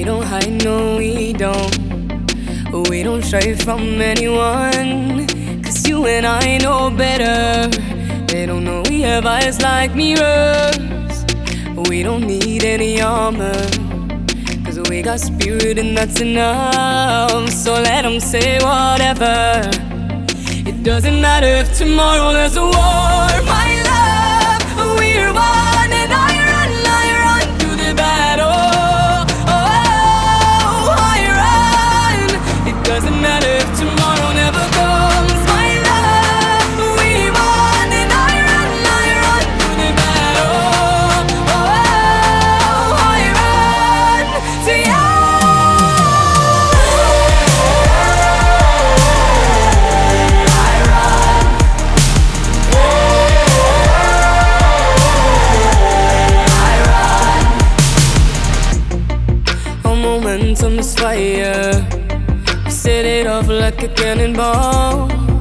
We don't hide, no we don't. We don't shy from anyone, 'cause you and I know better. They don't know we have eyes like mirrors. We don't need any armor, 'cause we got spirit and that's enough. So let them say whatever. It doesn't matter if tomorrow there's a war. My love, we're one, and I run to the battle. Oh, I run. It doesn't matter if tomorrow never comes. My love, we won, and I run to the battle. Oh, I run to you. Momentum is fire. We set it off like a cannonball.